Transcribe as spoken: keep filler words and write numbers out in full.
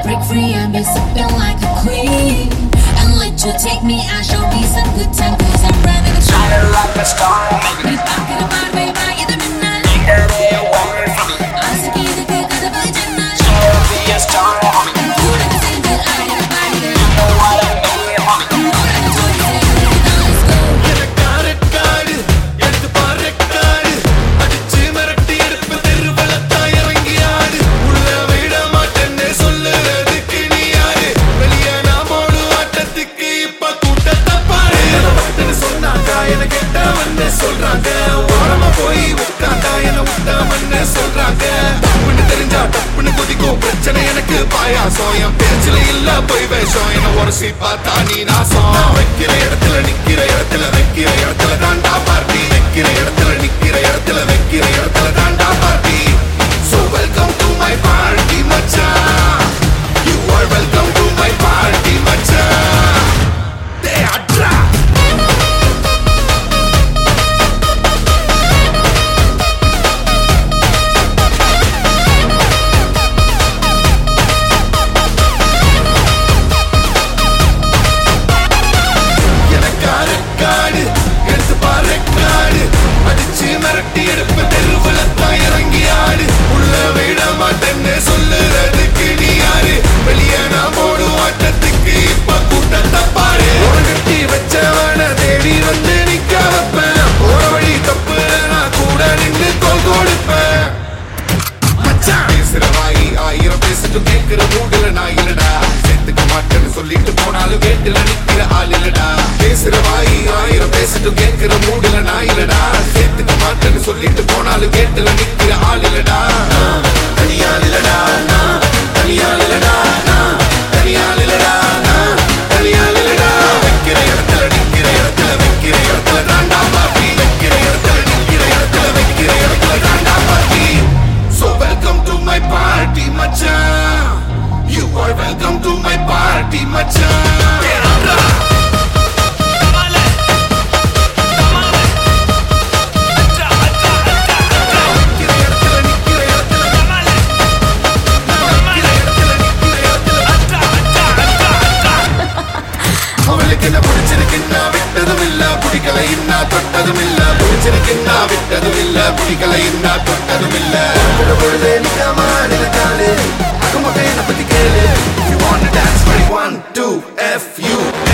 break free and be sipping like a queen. And let you take me out, show me some good time, cause I'm running a show. Shining like a star. நீ பார்க்கிற பார்வை வாயது மின்னல். Dirty woman from me. ஆசைக்கு இதுக்கு கதவு ஜன்னல். She'll be a star, homie. கூட சேர்ந்து ஆடிட பாடிட. You know what I mean, homie. உன்னோட ஜோடி சேர்ந்து let's go. எனக்கார காடு எடுத்து பாரு காடு அடிச்சு மிரட்டி எடுப்பு தெருவலத்தா இறங்கி ஆடு உள்ள விட மாட்டேன்னு சொல்லுறதுக்கு நீ யாரு வெளியே நாமோடு ஆட்டத்துக்கு இப்ப கூட்டத்தை பாரு சொன்னாக்கா என கெட்டவன்னு சொல்றாங்க ஓரமா போய் உட்காந்தா என விட்டவன்னு சொல்றாங்க தப்புன்னு தெரிஞ்சா தப்புன்னு குதிக்கும் பிரச்சனை எனக்கு பாயாசம் என் பேச்சுல இல்ல போய் வேஷம் என்ன உரசி பார்த்தா நீ நாசம் வைக்கிற இடத்துல நிக்கிற இடத்துல வைக்கிற இடத்துல தாண்டா பார்ட்டி வைக்கிற இடத்துல நிக்கிற இடத்துல வைக்கிற இடத்துல தாண்டா party So welcome to my party மச்சான் You are welcome to my party மச்சான் They are dry எனக்கார காடு எடுத்து பாரு காடு அடிச்சு மிரட்டி எடுப்பு தெருவுலத்தான் இறங்கி ஆடு உள்ள விட மாட்டேன்னு சொல்லுறதுக்கு நீ யாரு வெளியே நான் போடும் ஆட்டத்துக்கு இப்ப கூட்டத்தை பாரு கட்டி வச்சவன தேடி வந்து நிக்க வைப்பேன் போற வழி தப்பு நான் கூட நின்று கோல் கொடுப்பேன் மச்சான் பேசுற வாயி ஆயிரம் பேசிட்டும் கேட்கிற மூடுல நான் இல்லடா சேர்த்துக்க மாட்டேன்னு சொல்லிட்டு போனாலும் கேட்டுல நிக்கிற ஆள் இல்லடா பேசுற வாயி ஆயிரம் பேசிட்டும் கேட்கிற மூடுல நான் இல்லடா சேர்த்துக்க மாட்டேன்னு சொல்லிட்டு போனாலும் கேட்டுல நிக்கிற ஆள் இல்லடா தனியால் இல்லடா தனியால் இல்லடா தனியால் இல்லடா தனியால் இல்லடா வைக்கிற இடத்துல நிக்கிற இடத்துல வைக்கிற இடத்துல தாண்டா பாட்டி வைக்கிற இடத்துல நிக்கிற இடத்துல வைக்கிற இடத்துல தாண்டா பாட்டி So welcome to my party மச்சான் You are welcome to my party மச்சான் அவளுக்கு என்ன பிடிச்சிருக்குன்னா விட்டதும் இல்ல பிடிக்கல இன்னா தொட்டதும் இல்ல பிடிச்சிருக்குன்னா விட்டதும் இல்ல பிடிக்கல இன்னா தொட்டதும் இல்ல பொழுது நிக்காம நிலக்காலு அகமகை என்ன பத்தி கேளு You wanna dance ready one two F U